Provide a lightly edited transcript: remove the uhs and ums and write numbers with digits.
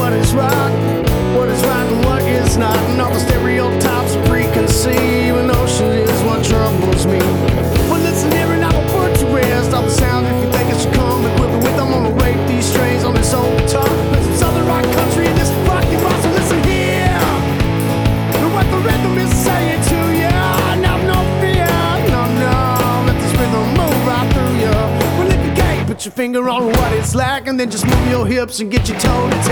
what is right and what is not, and all the stereotypes are preconceived, and notions is what troubles me. Well, listen here and I will put to rest all the sounds if you think it should come equipped with. I'm gonna rape these strains on this old guitar. There's some southern rock country in this fucking box, so listen here to what the rhythm is saying to you. No, no fear, no, let this rhythm move right through you. Well, if you can't put your finger on what it's like, and then just move your hips and get your toe to